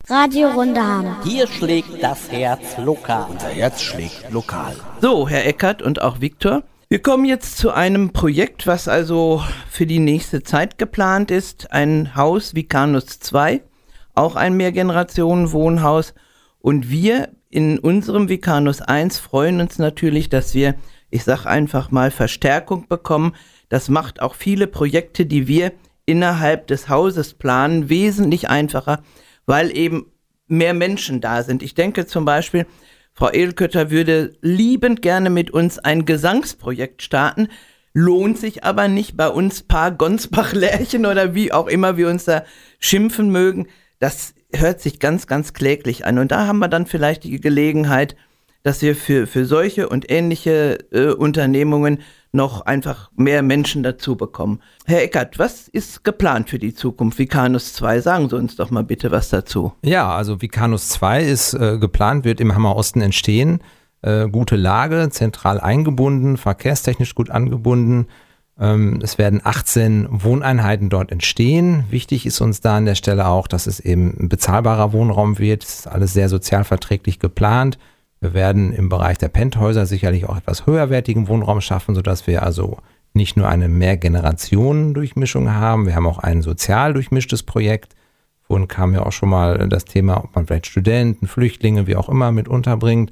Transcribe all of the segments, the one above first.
Radio Rundahn. Hier schlägt das Herz lokal. Unser Herz schlägt lokal. So, Herr Eckert und auch Viktor, wir kommen jetzt zu einem Projekt, was also für die nächste Zeit geplant ist. Ein Haus Vikanus 2, auch ein Mehrgenerationen-Wohnhaus. Und wir in unserem Vikanus 1 freuen uns natürlich, dass wir, ich sag einfach mal, Verstärkung bekommen. Das macht auch viele Projekte, die wir innerhalb des Hauses planen, wesentlich einfacher, weil eben mehr Menschen da sind. Ich denke zum Beispiel, Frau Edelkötter würde liebend gerne mit uns ein Gesangsprojekt starten, lohnt sich aber nicht bei uns Paar Gonsbach-Lärchen oder wie auch immer wir uns da schimpfen mögen. Das hört sich ganz, ganz kläglich an. Und da haben wir dann vielleicht die Gelegenheit, dass wir für solche und ähnliche Unternehmungen noch einfach mehr Menschen dazu bekommen. Herr Eckert, was ist geplant für die Zukunft? Vikanus 2, sagen Sie uns doch mal bitte was dazu. Ja, also Vikanus 2 ist geplant, wird im Hammer Osten entstehen. Gute Lage, zentral eingebunden, verkehrstechnisch gut angebunden. Es werden 18 Wohneinheiten dort entstehen. Wichtig ist uns da an der Stelle auch, dass es eben ein bezahlbarer Wohnraum wird. Es ist alles sehr sozialverträglich geplant. Wir werden im Bereich der Penthäuser sicherlich auch etwas höherwertigen Wohnraum schaffen, sodass wir also nicht nur eine Mehrgenerationen-Durchmischung haben, wir haben auch ein sozial durchmischtes Projekt. Vorhin kam ja auch schon mal das Thema, ob man vielleicht Studenten, Flüchtlinge, wie auch immer mit unterbringt.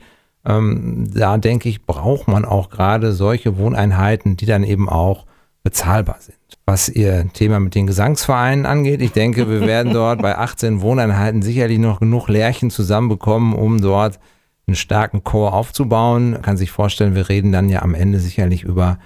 Da denke ich, braucht man auch gerade solche Wohneinheiten, die dann eben auch bezahlbar sind. Was Ihr Thema mit den Gesangsvereinen angeht, ich denke, wir werden dort bei 18 Wohneinheiten sicherlich noch genug Lärchen zusammenbekommen, um dort einen starken Chor aufzubauen. Man kann sich vorstellen, wir reden dann ja am Ende sicherlich über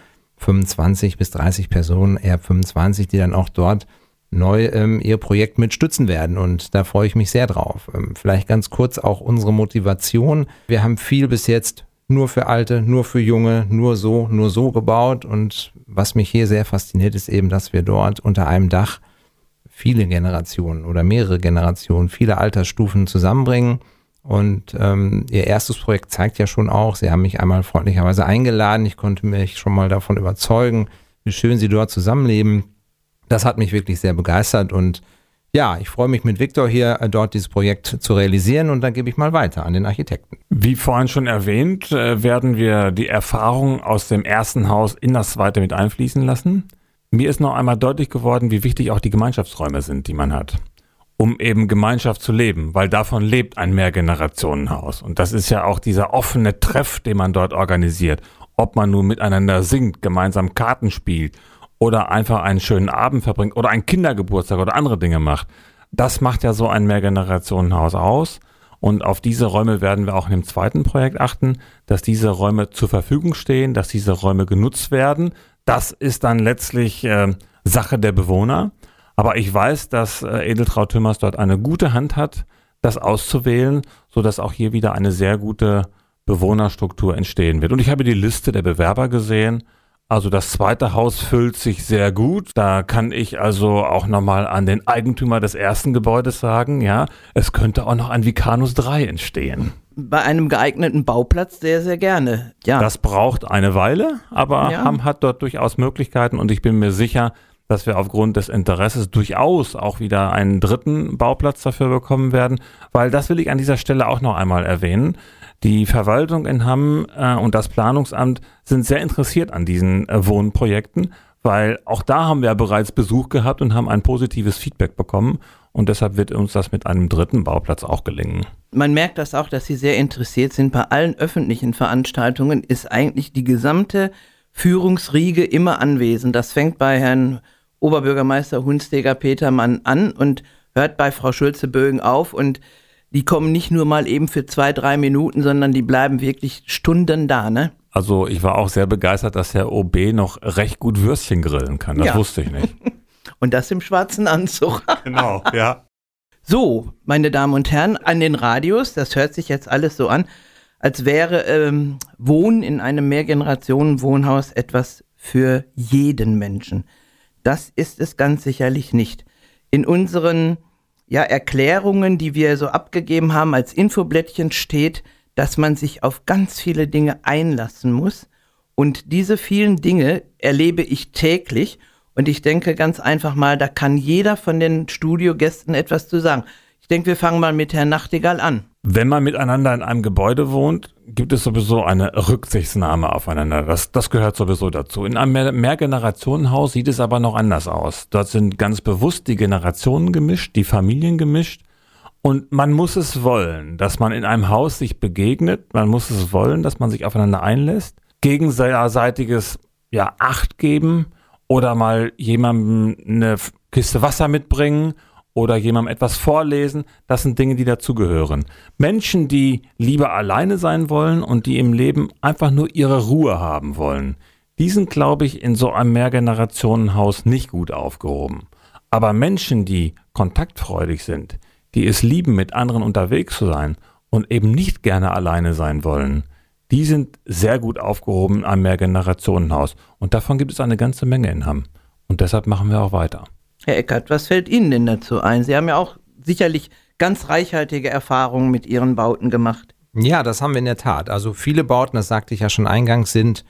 25 bis 30 Personen, eher 25, die dann auch dort neu ihr Projekt mit stützen werden. Und da freue ich mich sehr drauf. Vielleicht ganz kurz auch unsere Motivation. Wir haben viel bis jetzt nur für Alte, nur für Junge, nur so gebaut. Und was mich hier sehr fasziniert, ist eben, dass wir dort unter einem Dach viele Generationen oder mehrere Generationen, viele Altersstufen zusammenbringen. Und Ihr erstes Projekt zeigt ja schon auch, Sie haben mich einmal freundlicherweise eingeladen, ich konnte mich schon mal davon überzeugen, wie schön Sie dort zusammenleben. Das hat mich wirklich sehr begeistert und ja, ich freue mich mit Viktor hier dort dieses Projekt zu realisieren und dann gebe ich mal weiter an den Architekten. Wie vorhin schon erwähnt, werden wir die Erfahrungen aus dem ersten Haus in das zweite mit einfließen lassen. Mir ist noch einmal deutlich geworden, wie wichtig auch die Gemeinschaftsräume sind, die man hat, um eben Gemeinschaft zu leben, weil davon lebt ein Mehrgenerationenhaus. Und das ist ja auch dieser offene Treff, den man dort organisiert. Ob man nun miteinander singt, gemeinsam Karten spielt oder einfach einen schönen Abend verbringt oder einen Kindergeburtstag oder andere Dinge macht. Das macht ja so ein Mehrgenerationenhaus aus. Und auf diese Räume werden wir auch in dem zweiten Projekt achten, dass diese Räume zur Verfügung stehen, dass diese Räume genutzt werden. Das ist dann letztlich Sache der Bewohner. Aber ich weiß, dass Edeltraud Tümmers dort eine gute Hand hat, das auszuwählen, sodass auch hier wieder eine sehr gute Bewohnerstruktur entstehen wird. Und ich habe die Liste der Bewerber gesehen. Also das zweite Haus füllt sich sehr gut. Da kann ich also auch nochmal an den Eigentümer des ersten Gebäudes sagen, ja, es könnte auch noch ein Vikanus 3 entstehen. Bei einem geeigneten Bauplatz sehr, sehr gerne. Ja. Das braucht eine Weile, aber Hamm hat dort durchaus Möglichkeiten und ich bin mir sicher, dass wir aufgrund des Interesses durchaus auch wieder einen dritten Bauplatz dafür bekommen werden, weil das will ich an dieser Stelle auch noch einmal erwähnen. Die Verwaltung in Hamm und das Planungsamt sind sehr interessiert an diesen Wohnprojekten, weil auch da haben wir bereits Besuch gehabt und haben ein positives Feedback bekommen und deshalb wird uns das mit einem dritten Bauplatz auch gelingen. Man merkt das auch, dass Sie sehr interessiert sind. Bei allen öffentlichen Veranstaltungen ist eigentlich die gesamte Führungsriege immer anwesend. Das fängt bei Herrn Oberbürgermeister Hunsteger Petermann an und hört bei Frau Schulze-Bögen auf und die kommen nicht nur mal eben für 2-3 Minuten, sondern die bleiben wirklich Stunden da, ne? Also ich war auch sehr begeistert, dass Herr OB noch recht gut Würstchen grillen kann. Das wusste ich nicht. Und das im schwarzen Anzug. Genau, ja. So, meine Damen und Herren, an den Radios, das hört sich jetzt alles so an, als wäre Wohnen in einem Mehrgenerationen-Wohnhaus etwas für jeden Menschen. Das ist es ganz sicherlich nicht. In unseren Erklärungen, die wir so abgegeben haben als Infoblättchen steht, dass man sich auf ganz viele Dinge einlassen muss. Und diese vielen Dinge erlebe ich täglich. Und ich denke ganz einfach mal, da kann jeder von den Studiogästen etwas zu sagen. Ich denke, wir fangen mal mit Herrn Nachtigall an. Wenn man miteinander in einem Gebäude wohnt, gibt es sowieso eine Rücksichtnahme aufeinander. Das gehört sowieso dazu. In einem Mehrgenerationenhaus sieht es aber noch anders aus. Dort sind ganz bewusst die Generationen gemischt, die Familien gemischt. Und man muss es wollen, dass man in einem Haus sich begegnet. Man muss es wollen, dass man sich aufeinander einlässt. Gegenseitiges Acht geben oder mal jemandem eine Kiste Wasser mitbringen oder jemandem etwas vorlesen. Das sind Dinge, die dazugehören. Menschen, die lieber alleine sein wollen und die im Leben einfach nur ihre Ruhe haben wollen, die sind, glaube ich, in so einem Mehrgenerationenhaus nicht gut aufgehoben. Aber Menschen, die kontaktfreudig sind, die es lieben, mit anderen unterwegs zu sein und eben nicht gerne alleine sein wollen, die sind sehr gut aufgehoben in einem Mehrgenerationenhaus. Und davon gibt es eine ganze Menge in Hamm. Und deshalb machen wir auch weiter. Herr Eckert, was fällt Ihnen denn dazu ein? Sie haben ja auch sicherlich ganz reichhaltige Erfahrungen mit Ihren Bauten gemacht. Ja, das haben wir in der Tat. Also viele Bauten, das sagte ich ja schon eingangs, sind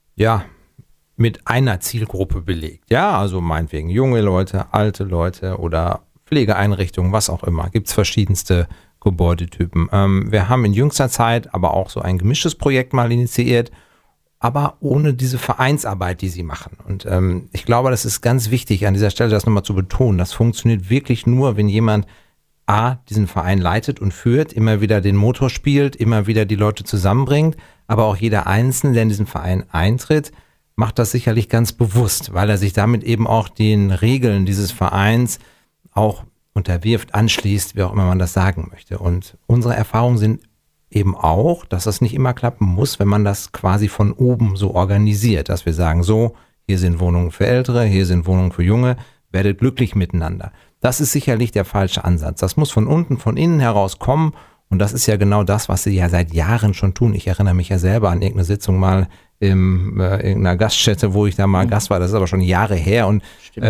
mit einer Zielgruppe belegt. Ja, also meinetwegen junge Leute, alte Leute oder Pflegeeinrichtungen, was auch immer. Gibt es verschiedenste Gebäudetypen. Wir haben in jüngster Zeit aber auch so ein gemischtes Projekt mal initiiert, aber ohne diese Vereinsarbeit, die sie machen. Und ich glaube, das ist ganz wichtig, an dieser Stelle das nochmal zu betonen. Das funktioniert wirklich nur, wenn jemand diesen Verein leitet und führt, immer wieder den Motor spielt, immer wieder die Leute zusammenbringt, aber auch jeder Einzelne, der in diesen Verein eintritt, macht das sicherlich ganz bewusst, weil er sich damit eben auch den Regeln dieses Vereins auch unterwirft, anschließt, wie auch immer man das sagen möchte. Und unsere Erfahrungen sind eben auch, dass das nicht immer klappen muss, wenn man das quasi von oben so organisiert, dass wir sagen, so, hier sind Wohnungen für Ältere, hier sind Wohnungen für Junge, werdet glücklich miteinander. Das ist sicherlich der falsche Ansatz. Das muss von unten, von innen heraus kommen und das ist ja genau das, was sie ja seit Jahren schon tun. Ich erinnere mich ja selber an irgendeine Sitzung mal in irgendeiner Gaststätte, wo ich da mal Gast war, das ist aber schon Jahre her und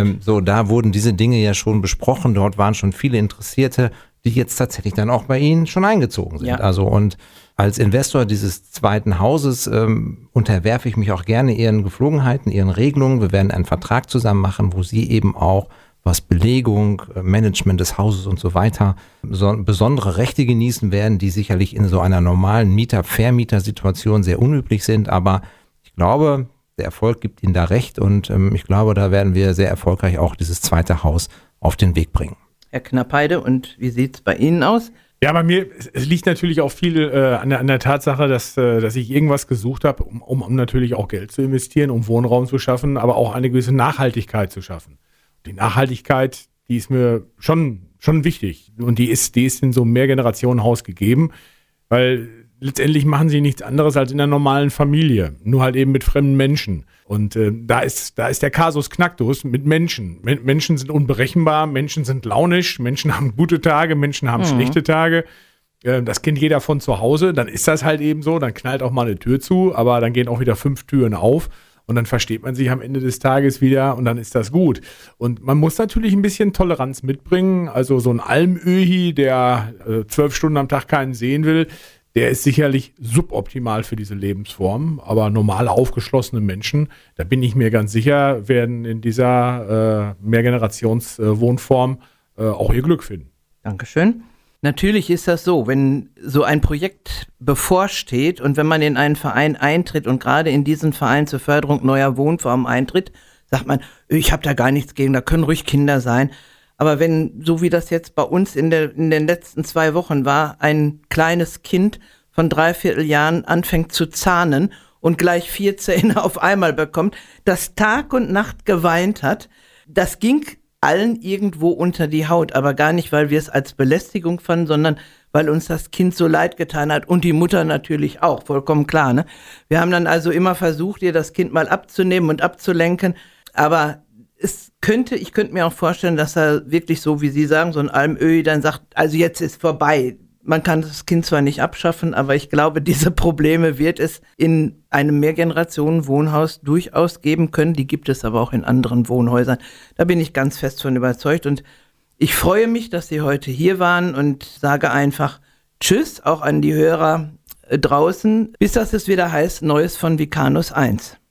da wurden diese Dinge ja schon besprochen, dort waren schon viele Interessierte, die jetzt tatsächlich dann auch bei Ihnen schon eingezogen sind. Ja. Also und als Investor dieses zweiten Hauses unterwerfe ich mich auch gerne Ihren Geflogenheiten, Ihren Regelungen. Wir werden einen Vertrag zusammen machen, wo Sie eben auch, was Belegung, Management des Hauses und so weiter, besondere Rechte genießen werden, die sicherlich in so einer normalen Vermieter-Situation sehr unüblich sind. Aber ich glaube, der Erfolg gibt Ihnen da recht und ich glaube, da werden wir sehr erfolgreich auch dieses zweite Haus auf den Weg bringen. Herr Knapheide, und wie sieht es bei Ihnen aus? Ja, bei mir, es liegt natürlich auch viel an der Tatsache, dass ich irgendwas gesucht habe, um natürlich auch Geld zu investieren, um Wohnraum zu schaffen, aber auch eine gewisse Nachhaltigkeit zu schaffen. Die Nachhaltigkeit, die ist mir schon wichtig und die ist in so einem Mehrgenerationenhaus gegeben, weil letztendlich machen sie nichts anderes als in einer normalen Familie, nur halt eben mit fremden Menschen. Und da ist der Kasus Knacktus mit Menschen. Menschen sind unberechenbar, Menschen sind launisch, Menschen haben gute Tage, Menschen haben schlechte Tage. Das kennt jeder von zu Hause, dann ist das halt eben so, dann knallt auch mal eine Tür zu, aber dann gehen auch wieder 5 Türen auf. Und dann versteht man sich am Ende des Tages wieder und dann ist das gut. Und man muss natürlich ein bisschen Toleranz mitbringen. Also so ein Almöhi, der 12 Stunden am Tag keinen sehen will, der ist sicherlich suboptimal für diese Lebensform. Aber normale, aufgeschlossene Menschen, da bin ich mir ganz sicher, werden in dieser Mehrgenerationswohnform auch ihr Glück finden. Dankeschön. Natürlich ist das so, wenn so ein Projekt bevorsteht und wenn man in einen Verein eintritt und gerade in diesen Verein zur Förderung neuer Wohnformen eintritt, sagt man, ich habe da gar nichts gegen, da können ruhig Kinder sein. Aber wenn, so wie das jetzt bei uns in den letzten 2 Wochen war, ein kleines Kind von 3/4 Jahren anfängt zu zahnen und gleich 4 Zähne auf einmal bekommt, das Tag und Nacht geweint hat, das ging allen irgendwo unter die Haut, aber gar nicht, weil wir es als Belästigung fanden, sondern weil uns das Kind so leid getan hat und die Mutter natürlich auch, vollkommen klar, ne? Wir haben dann also immer versucht, ihr das Kind mal abzunehmen und abzulenken, aber ich könnte mir auch vorstellen, dass er wirklich so, wie Sie sagen, so ein Almöhi dann sagt, also jetzt ist vorbei. Man kann das Kind zwar nicht abschaffen, aber ich glaube, diese Probleme wird es in einem Mehrgenerationen-Wohnhaus durchaus geben können. Die gibt es aber auch in anderen Wohnhäusern. Da bin ich ganz fest von überzeugt. Und ich freue mich, dass Sie heute hier waren und sage einfach Tschüss, auch an die Hörer draußen, bis das es wieder heißt, Neues von Vikanus 1.